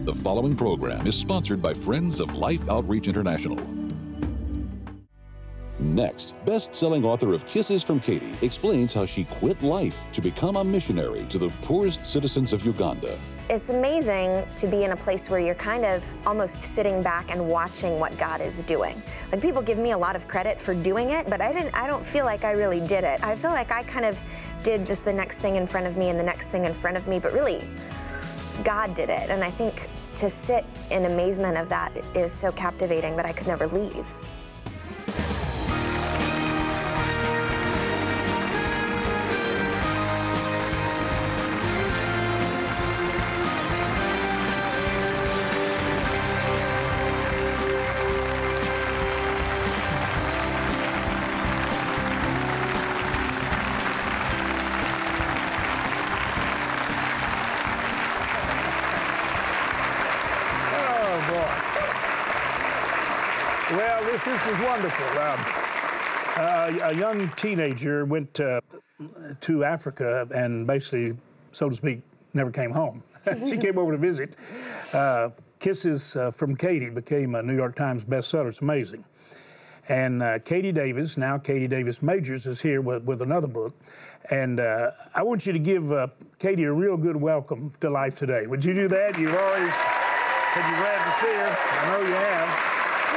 The following program is sponsored by Friends of Life Outreach International. Next, best-selling author of Kisses from Katie explains how she quit life to become a missionary to the poorest citizens of Uganda. It's amazing to be in a place where you're kind of almost sitting back and watching what God is doing. Like, people give me a lot of credit for doing it, but I don't feel like I really did it. I feel like I kind of did just the next thing in front of me and the next thing in front of me, but really, God did it. And I think to sit in amazement of that is so captivating that I could never leave. Well, this is wonderful. A young teenager went to Africa and basically, so to speak, never came home. She came over to visit. Kisses from Katie became a New York Times bestseller. It's amazing. And Katie Davis, now Katie Davis Majors, is here with another book. And I want you to give Katie a real good welcome to life today. Would you do that? You've always said you're glad to see her. I know you have.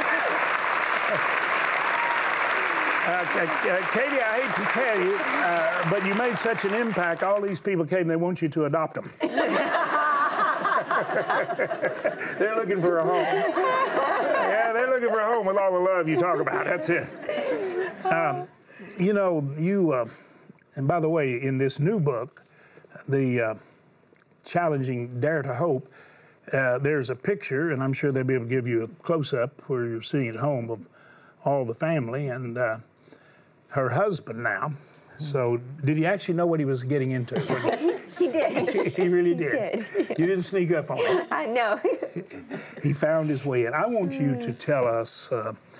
Katie, I hate to tell you, but you made such an impact. All these people came, they want you to adopt them. They're looking for a home. Yeah, they're looking for a home with all the love you talk about. That's it. And by the way, in this new book, the Challenging Dare to Hope, there's a picture, and I'm sure they'll be able to give you a close-up where you're seeing at home of all the family and her husband now. So did he actually know what he was getting into? He did. He really did. He did. You didn't sneak up on him. I know. He found his way in. I want you to tell us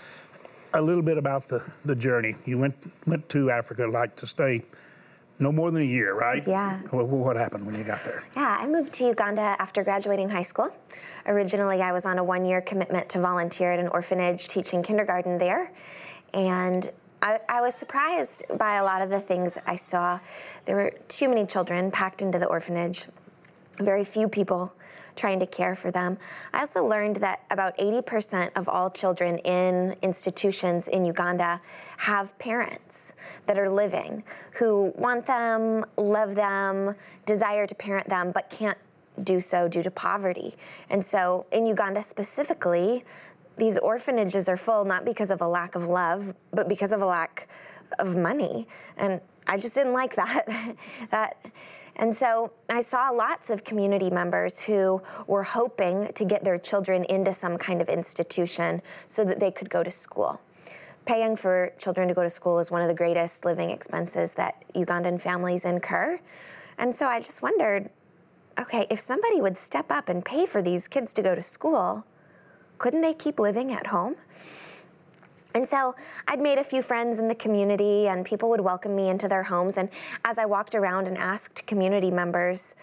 a little bit about the journey. You went to Africa, like to stay no more than a year, right? Yeah. What happened when you got there? Yeah, I moved to Uganda after graduating high school. Originally, I was on a one-year commitment to volunteer at an orphanage teaching kindergarten there. And I was surprised by a lot of the things I saw. There were too many children packed into the orphanage, very few people trying to care for them. I also learned that about 80% of all children in institutions in Uganda have parents that are living who want them, love them, desire to parent them, but can't do so due to poverty. And so in Uganda specifically, these orphanages are full not because of a lack of love, but because of a lack of money. And I just didn't like that. And so I saw lots of community members who were hoping to get their children into some kind of institution so that they could go to school. Paying for children to go to school is one of the greatest living expenses that Ugandan families incur. And so I just wondered, okay, if somebody would step up and pay for these kids to go to school, couldn't they keep living at home? And so I'd made a few friends in the community, and people would welcome me into their homes. And as I walked around and asked community members,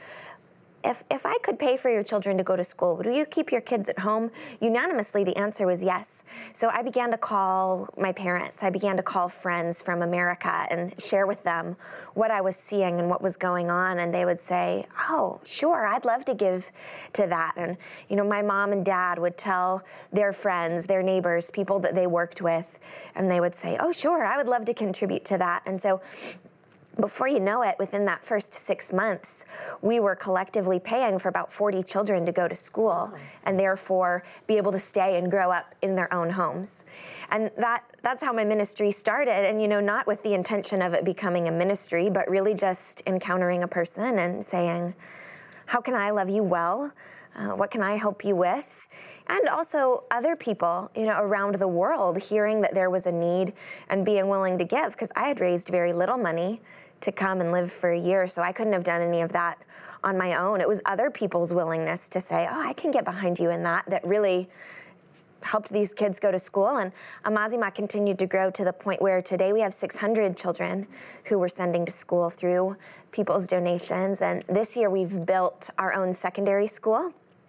if I could pay for your children to go to school, would you keep your kids at home? Unanimously, the answer was yes. So I began to call my parents. I began to call friends from America and share with them what I was seeing and what was going on. And they would say, oh, sure, I'd love to give to that. And, my mom and dad would tell their friends, their neighbors, people that they worked with, and they would say, oh, sure, I would love to contribute to that. And so before you know it, within that first 6 months, we were collectively paying for about 40 children to go to school and therefore be able to stay and grow up in their own homes. And that's how my ministry started. And, not with the intention of it becoming a ministry, but really just encountering a person and saying, how can I love you well? What can I help you with? And also other people, around the world hearing that there was a need and being willing to give, because I had raised very little money to come and live for a year, so I couldn't have done any of that on my own. It was other people's willingness to say, oh, I can get behind you in that really helped these kids go to school. And Amazima continued to grow to the point where today we have 600 children who we're sending to school through people's donations. And this year we've built our own secondary school.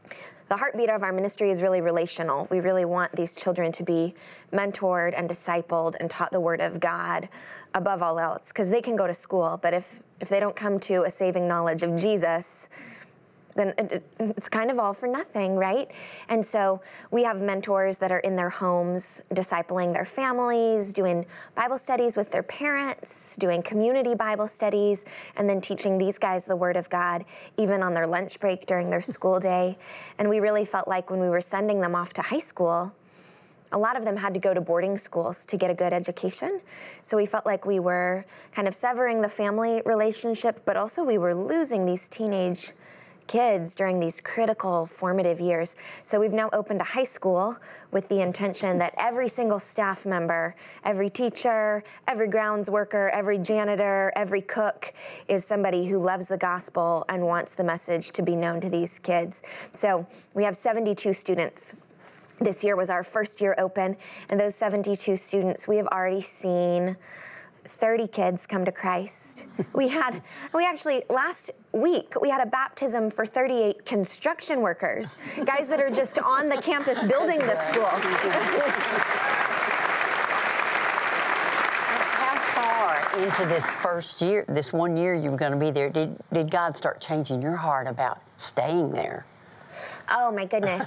the heartbeat of our ministry is really relational. We really want these children to be mentored and discipled and taught the Word of God above all else, because they can go to school, but if they don't come to a saving knowledge of Jesus, then it's kind of all for nothing, right? And so we have mentors that are in their homes, discipling their families, doing Bible studies with their parents, doing community Bible studies, and then teaching these guys the Word of God, even on their lunch break during their school day. And we really felt like when we were sending them off to high school, a lot of them had to go to boarding schools to get a good education. So we felt like we were kind of severing the family relationship, but also we were losing these teenage kids during these critical formative years. So we've now opened a high school with the intention that every single staff member, every teacher, every grounds worker, every janitor, every cook is somebody who loves the gospel and wants the message to be known to these kids. So we have 72 students. This year was our first year open, and those 72 students, we have already seen 30 kids come to Christ. We actually, last week, we had a baptism for 38 construction workers, guys that are just on the campus building the school. How far into this first year, this 1 year you were going to be there, did God start changing your heart about staying there? Oh my goodness.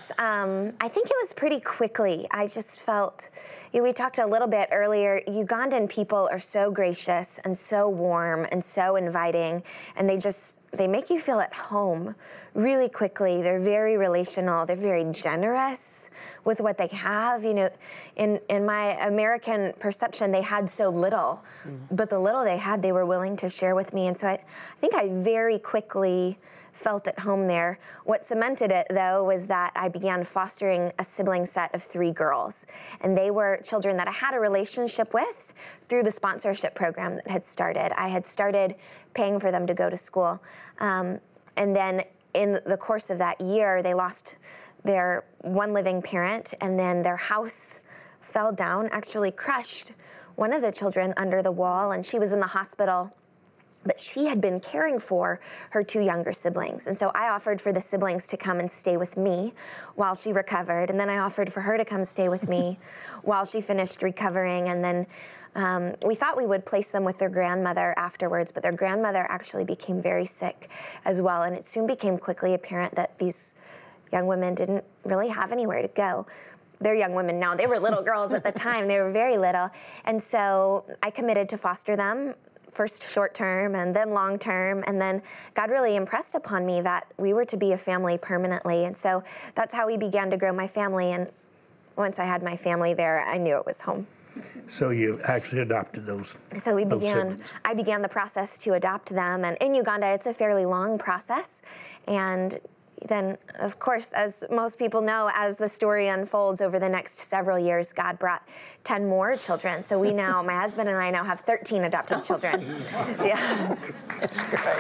I think it was pretty quickly. I just felt, we talked a little bit earlier, Ugandan people are so gracious and so warm and so inviting, and they make you feel at home really quickly. They're very relational. They're very generous with what they have. You know, in my American perception, they had so little, but the little they had, they were willing to share with me. And so I think I very quickly felt at home there. What cemented it, though, was that I began fostering a sibling set of 3 girls. And they were children that I had a relationship with through the sponsorship program that had started. I had started paying for them to go to school. And then in the course of that year, they lost their one living parent, and then their house fell down, actually crushed one of the children under the wall, and she was in the hospital. But she had been caring for her 2 younger siblings. And so I offered for the siblings to come and stay with me while she recovered. And then I offered for her to come stay with me while she finished recovering. And then we thought we would place them with their grandmother afterwards, but their grandmother actually became very sick as well. And it soon became quickly apparent that these young women didn't really have anywhere to go. They're young women now. They were little girls at the time. They were very little. And so I committed to foster them, first short term and then long term, and then God really impressed upon me that we were to be a family permanently. And so that's how we began to grow my family. And once I had my family there, I knew it was home. So you actually adopted those. So siblings. I began the process to adopt them. And in Uganda, it's a fairly long process. And then, of course, as most people know, as the story unfolds over the next several years, God brought 10 more children. So we now, my husband and I now have 13 adopted children. Yeah. That's great.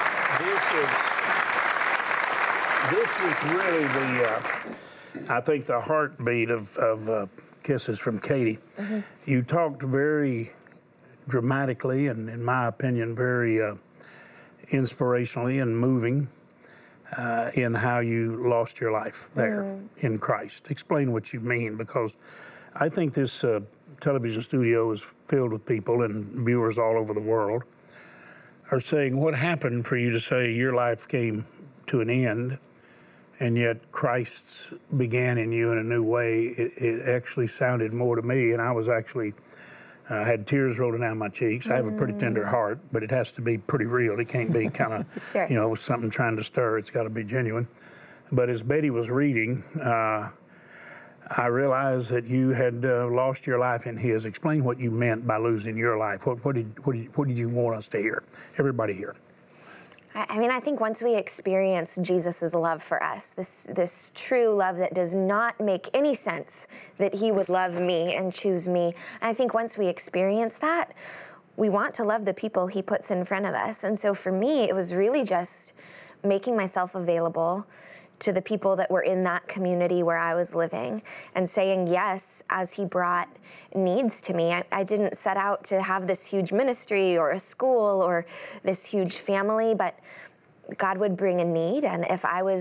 This is really I think, the heartbeat of Kisses from Katie. Mm-hmm. You talked very dramatically and, in my opinion, very inspirationally and moving in how you lost your life there in Christ. Explain what you mean, because I think this television studio is filled with people, and viewers all over the world are saying, what happened for you to say your life came to an end, and yet Christ's began in you in a new way? It actually sounded more to me, and I was actually I had tears rolling down my cheeks. I have a pretty tender heart, but it has to be pretty real. It can't be kind of, sure. You know, something trying to stir. It's got to be genuine. But as Betty was reading, I realized that you had lost your life in His. Explain what you meant by losing your life. What did you want us to hear? Everybody here. I mean, I think once we experience Jesus' love for us, this true love that does not make any sense that He would love me and choose me, I think once we experience that, we want to love the people He puts in front of us. And so for me, it was really just making myself available to the people that were in that community where I was living and saying yes as He brought needs to me. I didn't set out to have this huge ministry or a school or this huge family, but God would bring a need, and if I was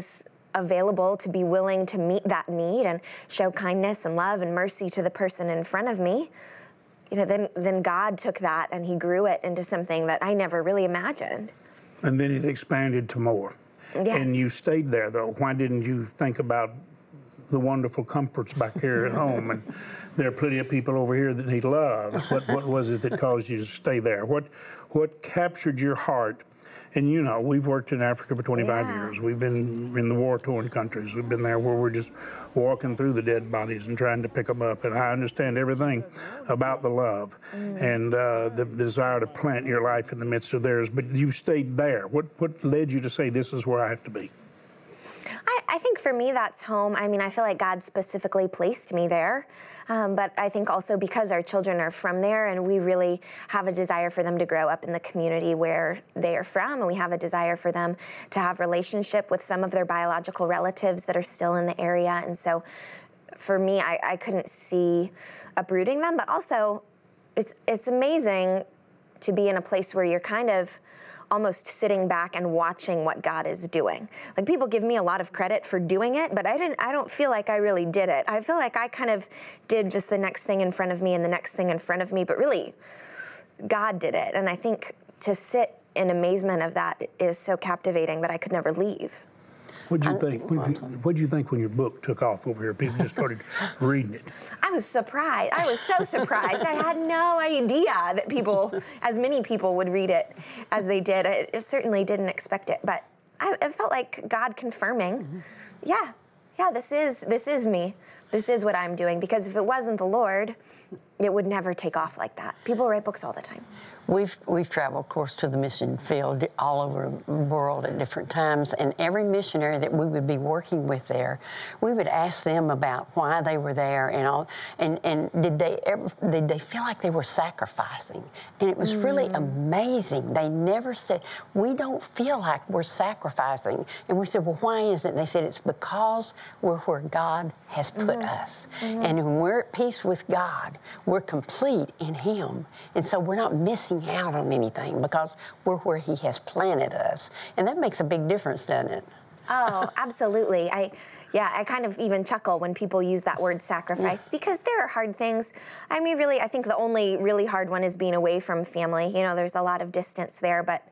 available to be willing to meet that need and show kindness and love and mercy to the person in front of me, then God took that and he grew it into something that I never really imagined. And then it expanded to more. Yes. And you stayed there, though. Why didn't you think about the wonderful comforts back here at home? And there are plenty of people over here that need love. What was it that caused you to stay there? What captured your heart? And we've worked in Africa for 25 years. We've been in the war-torn countries. We've been there where we're just walking through the dead bodies and trying to pick them up. And I understand everything about the love and the desire to plant your life in the midst of theirs. But you stayed there. What led you to say, this is where I have to be? I think for me, that's home. I mean, I feel like God specifically placed me there. But I think also because our children are from there and we really have a desire for them to grow up in the community where they are from, and we have a desire for them to have relationship with some of their biological relatives that are still in the area. And so for me, I couldn't see uprooting them, but also it's amazing to be in a place where you're kind of almost sitting back and watching what God is doing. Like, people give me a lot of credit for doing it, but I don't feel like I really did it. I feel like I kind of did just the next thing in front of me and the next thing in front of me, but really God did it. And I think to sit in amazement of that is so captivating that I could never leave. What'd you think? What'd you think when your book took off over here? People just started reading it. I was surprised. I was so surprised. I had no idea that as many people would read it as they did. I certainly didn't expect it, but it felt like God confirming, yeah, this is me. This is what I'm doing. Because if it wasn't the Lord, it would never take off like that. People write books all the time. We've traveled, of course, to the mission field all over the world at different times, and every missionary that we would be working with there, we would ask them about why they were there and all, and did they feel like they were sacrificing? And it was really amazing. They never said, we don't feel like we're sacrificing. And we said, well, why is it? And they said, it's because we're where God has put us. And when we're at peace with God, we're complete in Him. And so we're not missing out on anything because we're where He has planted us. And that makes a big difference, doesn't it? Oh, absolutely. I kind of even chuckle when people use that word sacrifice because there are hard things. I mean, really, I think the only really hard one is being away from family. There's a lot of distance there, but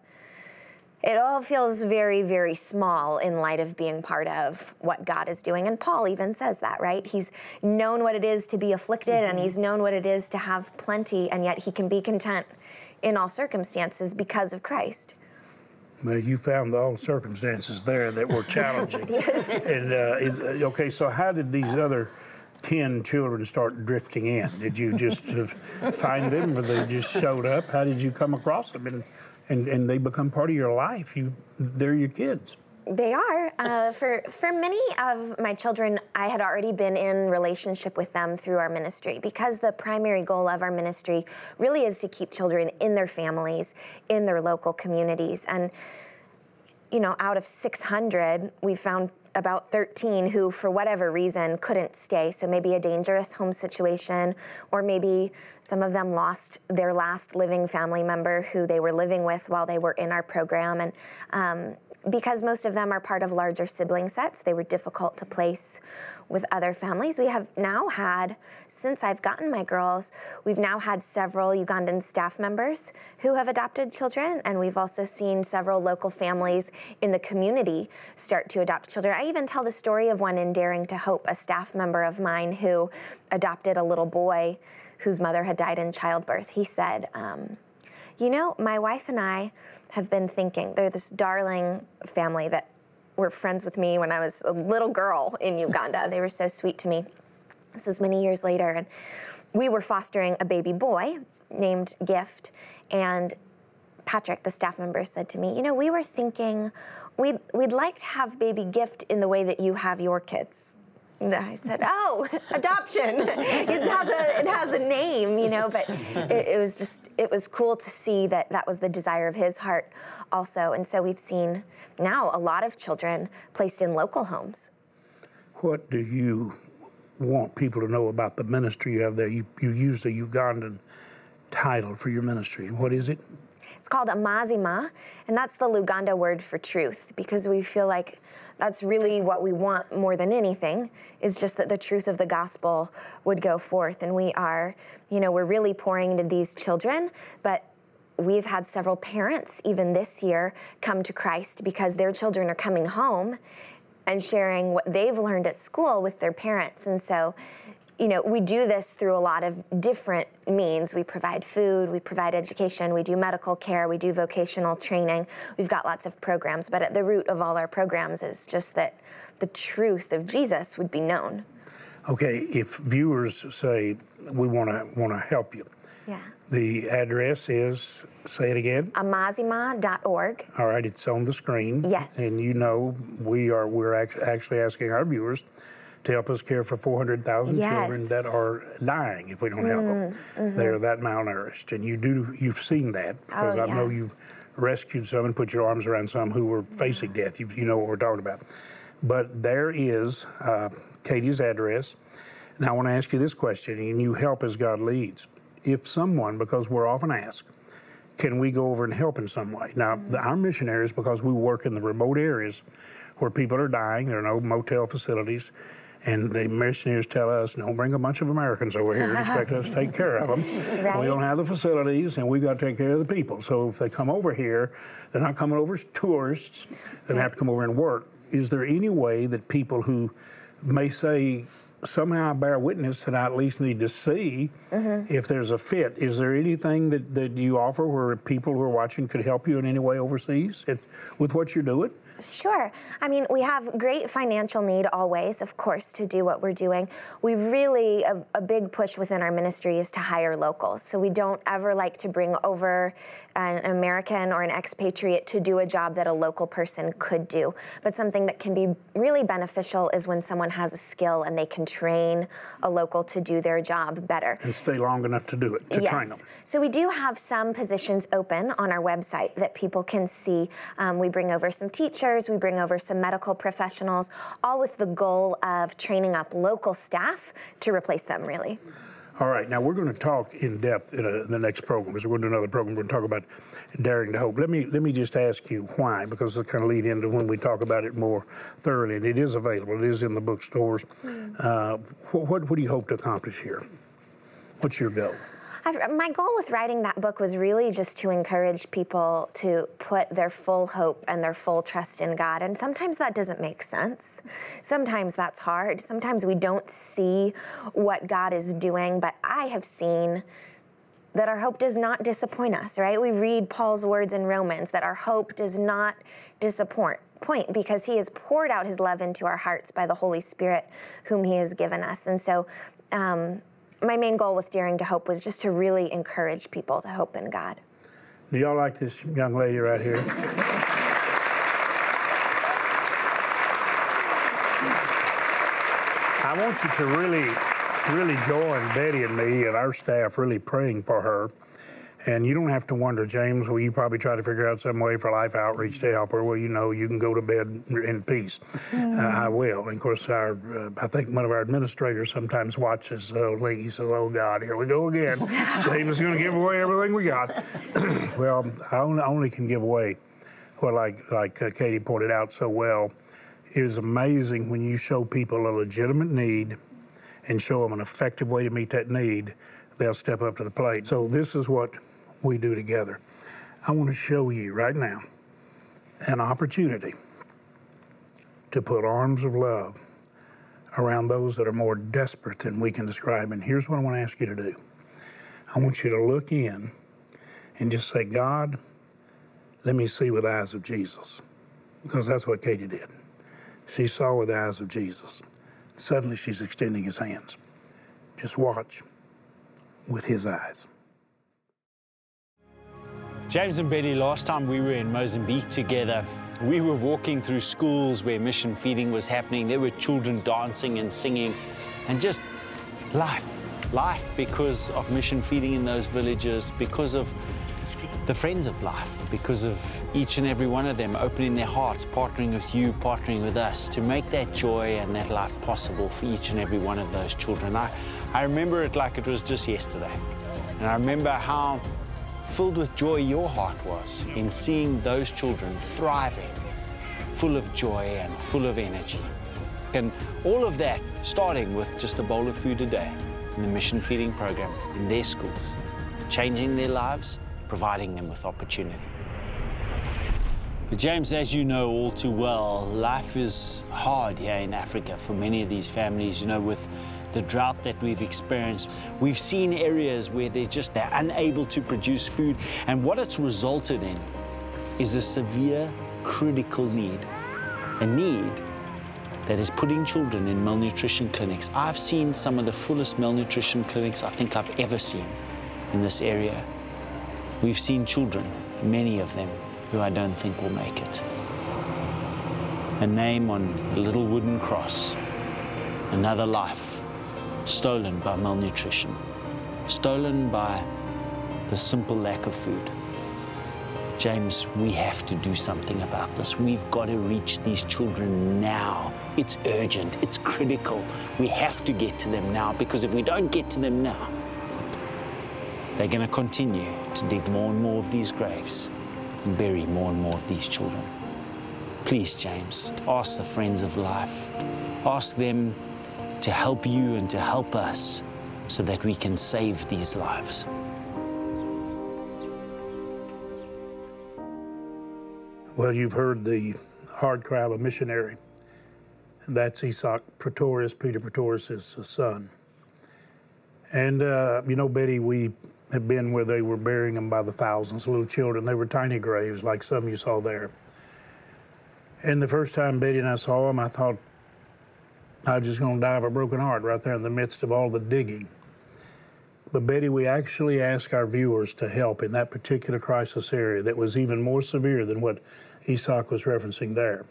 it all feels very, very small in light of being part of what God is doing. And Paul even says that, right? He's known what it is to be afflicted, and he's known what it is to have plenty, and yet he can be content in all circumstances because of Christ. Well, you found all circumstances there that were challenging. Yes. And okay, so how did these other 10 children start drifting in? Did you just find them, or they just showed up? How did you come across them? And they become part of your life. They're your kids. They are. For many of my children, I had already been in relationship with them through our ministry, because the primary goal of our ministry really is to keep children in their families, in their local communities. And, out of 600, we found about 13 who, for whatever reason, couldn't stay. So maybe a dangerous home situation, or maybe some of them lost their last living family member who they were living with while they were in our program. And because most of them are part of larger sibling sets, they were difficult to place with other families. We have now had, since I've gotten my girls, we've now had several Ugandan staff members who have adopted children, and we've also seen several local families in the community start to adopt children. I even tell the story of one in Daring to Hope, a staff member of mine who adopted a little boy whose mother had died in childbirth. He said, my wife and I have been thinking, they're this darling family that were friends with me when I was a little girl in Uganda. They were so sweet to me. This was many years later, and we were fostering a baby boy named Gift, and Patrick, the staff member, said to me, we were thinking we'd like to have baby Gift in the way that you have your kids. And I said, adoption. It has a name, but it was cool to see that was the desire of his heart also. And so we've seen now a lot of children placed in local homes. What do you want people to know about the ministry you have there? You used a Ugandan title for your ministry. What is it? It's called Amazima, and that's the Luganda word for truth, because we feel like That's really what we want more than anything, is just that the truth of the gospel would go forth. And we are, we're really pouring into these children, but we've had several parents even this year come to Christ because their children are coming home and sharing what they've learned at school with their parents. And so, we do this through a lot of different means. We provide food, we provide education, we do medical care, we do vocational training. We've got lots of programs, but at the root of all our programs is just that the truth of Jesus would be known. Okay, if viewers say, we want to help you. Yeah. The address is, say it again. Amazima.org. All right, it's on the screen. Yes. And we're actually asking our viewers to help us care for 400,000 children that are dying if we don't help them. Mm-hmm. They're that malnourished, and you've seen that because I know you've rescued some and put your arms around some who were facing death. You know what we're talking about. But there is Katie's address. Now I want to ask you this question, and you help as God leads. If someone, because we're often asked, can we go over and help in some way? Now, our missionaries, because we work in the remote areas where people are dying, there are no motel facilities, and the missionaries tell us, don't bring a bunch of Americans over here and expect us to take care of them. Right. We don't have the facilities, and we've got to take care of the people. So if they come over here, they're not coming over as tourists. They have to come over and work. Is there any way that people who may say, somehow I bear witness that I at least need to see if there's a fit? Is there anything that you offer where people who are watching could help you in any way overseas with what you're doing? Sure. I mean, we have great financial need always, of course, to do what we're doing. We really, a big push within our ministry is to hire locals. So we don't ever like to bring over an American or an expatriate to do a job that a local person could do. But something that can be really beneficial is when someone has a skill and they can train a local to do their job better. And stay long enough to do it, to train them. So we do have some positions open on our website that people can see. We bring over some teachers, we bring over some medical professionals, all with the goal of training up local staff to replace them, really. All right, now we're going to talk in depth in the next program, because we're going to do another program. We're going to talk about Daring to Hope. Let me just ask you why, because it'll kind of lead into when we talk about it more thoroughly. And it is available. It is in the bookstores. What do you hope to accomplish here? What's your goal? My goal with writing that book was really just to encourage people to put their full hope and their full trust in God. And sometimes that doesn't make sense. Sometimes that's hard. Sometimes we don't see what God is doing. But I have seen that our hope does not disappoint us, right? We read Paul's words in Romans that our hope does not disappoint because he has poured out his love into our hearts by the Holy Spirit whom he has given us. And so, my main goal with Daring to Hope was just to really encourage people to hope in God. Do y'all like this young lady right here? I want you to really join Betty and me and our staff really praying for her. And you don't have to wonder, James, well, you probably try to figure out some way for Life Outreach to help her. Well, you can go to bed in peace. I will. And of course, I think one of our administrators sometimes watches Link. He says, oh, God, here we go again. James is going to give away everything we got. Well, I only can give away what, like Katie pointed out so well, it is amazing when you show people a legitimate need and show them an effective way to meet that need, they'll step up to the plate. So this is what we do together. I want to show you right now an opportunity to put arms of love around those that are more desperate than we can describe. And here's what I want to ask you to do. I want you to look in and just say, God, let me see with the eyes of Jesus. Because that's what Katie did. She saw with the eyes of Jesus. Suddenly she's extending his hands. Just watch with his eyes. James and Betty, last time we were in Mozambique together, we were walking through schools where mission feeding was happening. There were children dancing and singing, and just life because of mission feeding in those villages, because of the friends of life, because of each and every one of them opening their hearts, partnering with you, partnering with us to make that joy and that life possible for each and every one of those children. I remember it like it was just yesterday. And I remember how filled with joy your heart was in seeing those children thriving full of joy and full of energy. And all of that starting with just a bowl of food a day in the mission feeding program in their schools, changing their lives, providing them with opportunity. But James, as you know all too well, life is hard here in Africa for many of these families. You know, with the drought that we've experienced, we've seen areas where they're unable to produce food, and what it's resulted in is a severe critical need, a need that is putting children in malnutrition clinics. I've seen some of the fullest malnutrition clinics I think I've ever seen in this area. We've seen children, many of them, who I don't think will make it. A name on a little wooden cross, another life stolen by malnutrition, stolen by the simple lack of food. James, we have to do something about this. We've got to reach these children now. It's urgent, it's critical. We have to get to them now, because if we don't get to them now, they're going to continue to dig more and more of these graves and bury more and more of these children. Please, James, ask the Friends of Life. Ask them to help you and to help us so that we can save these lives. Well, you've heard the hard cry of a missionary. That's Isaac Pretorius, Peter Pretorius' son. And, you know, Betty, we have been where they were burying them by the thousands, little children. They were tiny graves like some you saw there. And the first time Betty and I saw them, I thought I was just going to die of a broken heart right there in the midst of all the digging. But Betty, we actually asked our viewers to help in that particular crisis area that was even more severe than what Isaac was referencing there.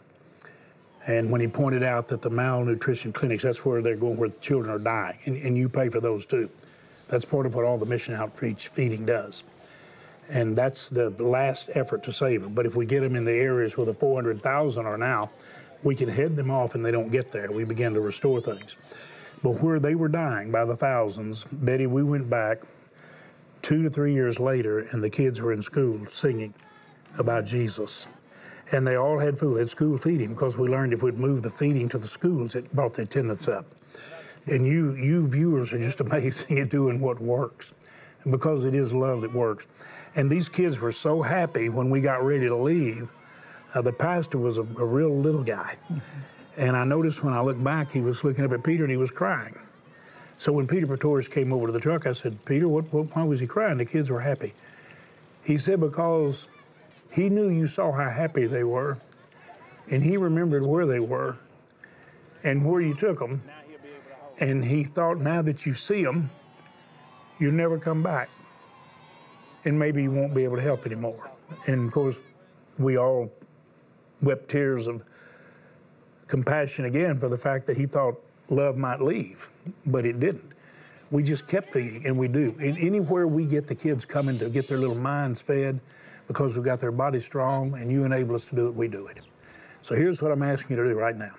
And when he pointed out that the malnutrition clinics, that's where they're going, where the children are dying, and you pay for those too. That's part of what all the mission outreach feeding does. And that's the last effort to save them. But if we get them in the areas where the 400,000 are now, we can head them off and they don't get there. We begin to restore things. But where they were dying by the thousands, Betty, we went back 2 to 3 years later, and the kids were in school singing about Jesus. And they all had food, had school feeding, because we learned if we'd move the feeding to the schools, it brought the attendance up. And you viewers are just amazing at doing what works, and because it is love that works. And these kids were so happy when we got ready to leave. The pastor was a real little guy. And I noticed when I looked back, he was looking up at Peter and he was crying. So when Peter Pretorius came over to the truck, I said, Peter, why was he crying? The kids were happy. He said, because he knew you saw how happy they were, and he remembered where they were and where you took them. And he thought, now that you see them, you'll never come back. And maybe you won't be able to help anymore. And of course, we all wept tears of compassion again for the fact that he thought love might leave, but it didn't. We just kept feeding, and we do. And anywhere we get the kids coming to get their little minds fed because we've got their bodies strong, and you enable us to do it, we do it. So here's what I'm asking you to do right now.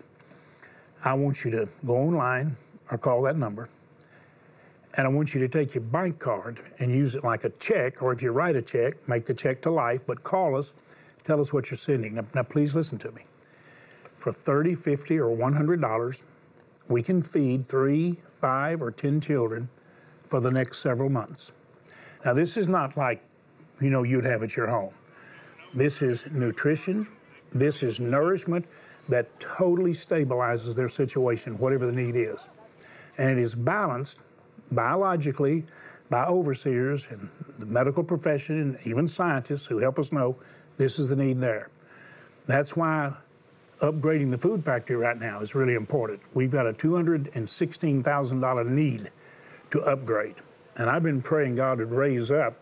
I want you to go online or call that number, and I want you to take your bank card and use it like a check, or if you write a check, make the check to life, but call us, tell us what you're sending. Now please listen to me. For $30, $50, or $100, we can feed 3, 5, or 10 children for the next several months. Now this is not like, you know, you'd have at your home. This is nutrition, this is nourishment that totally stabilizes their situation, whatever the need is. And it is balanced biologically by overseers and the medical profession and even scientists who help us know this is the need there. That's why upgrading the food factory right now is really important. We've got a $216,000 need to upgrade. And I've been praying God would raise up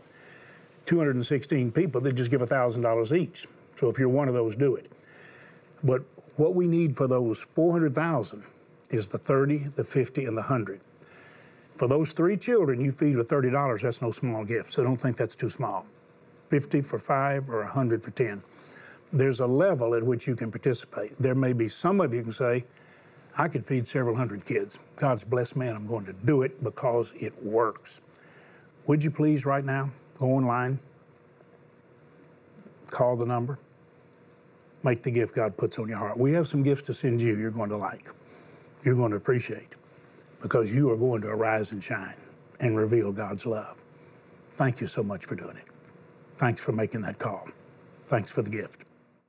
216 people that just give $1,000 each. So if you're one of those, do it. But what we need for those 400,000 is the 30, the 50, and the 100. For those 3 children you feed with $30, that's no small gift, so don't think that's too small. 50 for 5 or 100 for 10. There's a level at which you can participate. There may be some of you can say, I could feed several hundred kids. God's blessed man, I'm going to do it because it works. Would you please right now go online, call the number, make the gift God puts on your heart. We have some gifts to send you you're going to like, you're going to appreciate, because you are going to arise and shine and reveal God's love. Thank you so much for doing it. Thanks for making that call. Thanks for the gift.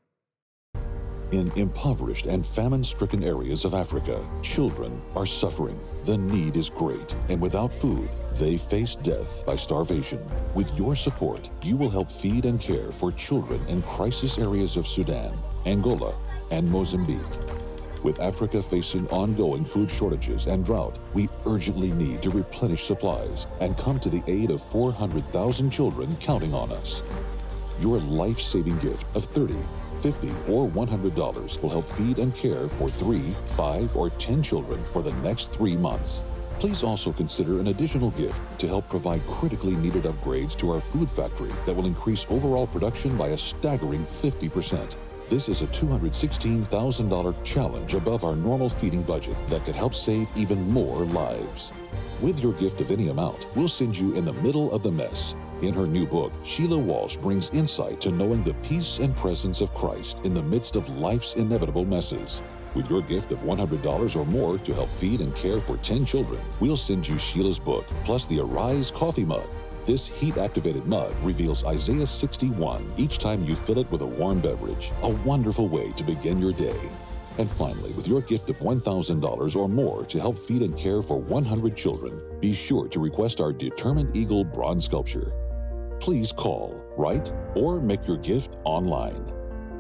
In impoverished and famine-stricken areas of Africa, children are suffering. The need is great, and without food, they face death by starvation. With your support, you will help feed and care for children in crisis areas of Sudan, Angola, and Mozambique. With Africa facing ongoing food shortages and drought, we urgently need to replenish supplies and come to the aid of 400,000 children counting on us. Your life-saving gift of $30, $50, or $100 will help feed and care for 3, 5, or 10 children for the next 3 months. Please also consider an additional gift to help provide critically needed upgrades to our food factory that will increase overall production by a staggering 50%. This is a $216,000 challenge above our normal feeding budget that could help save even more lives. With your gift of any amount, we'll send you in the middle of the mess. In her new book, Sheila Walsh brings insight to knowing the peace and presence of Christ in the midst of life's inevitable messes. With your gift of $100 or more to help feed and care for 10 children, we'll send you Sheila's book, plus the Arise coffee mug. This heat-activated mug reveals Isaiah 61 each time you fill it with a warm beverage, a wonderful way to begin your day. And finally, with your gift of $1,000 or more to help feed and care for 100 children, be sure to request our Determined Eagle bronze sculpture. Please call, write, or make your gift online.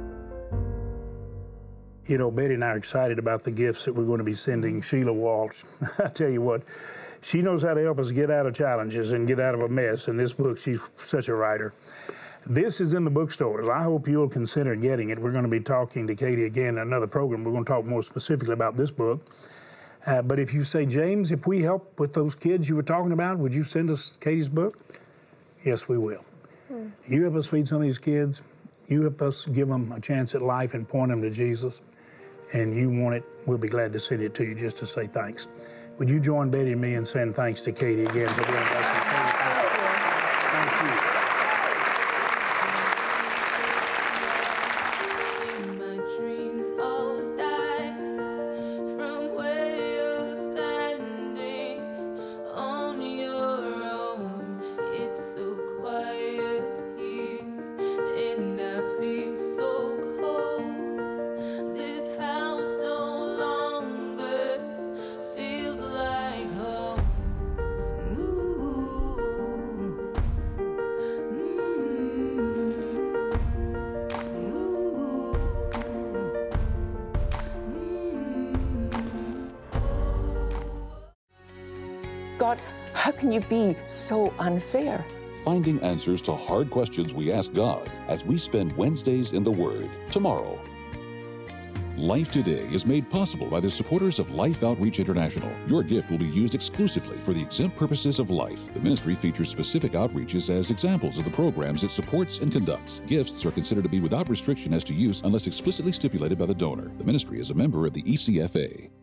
You know, Betty and I are excited about the gifts that we're going to be sending Sheila Walsh. I tell you what, she knows how to help us get out of challenges and get out of a mess. In this book, she's such a writer. This is in the bookstores. I hope you'll consider getting it. We're going to be talking to Katie again in another program. We're going to talk more specifically about this book. But if you say, James, if we help with those kids you were talking about, would you send us Katie's book? Yes, we will. You help us feed some of these kids. You help us give them a chance at life and point them to Jesus. And you want it, we'll be glad to send it to you just to say thanks. Would you join Betty and me in saying thanks to Katie again for doing that? Thank you. God, how can you be so unfair? Finding answers to hard questions we ask God as we spend Wednesdays in the Word. Tomorrow. Life Today is made possible by the supporters of Life Outreach International. Your gift will be used exclusively for the exempt purposes of life. The ministry features specific outreaches as examples of the programs it supports and conducts. Gifts are considered to be without restriction as to use unless explicitly stipulated by the donor. The ministry is a member of the ECFA.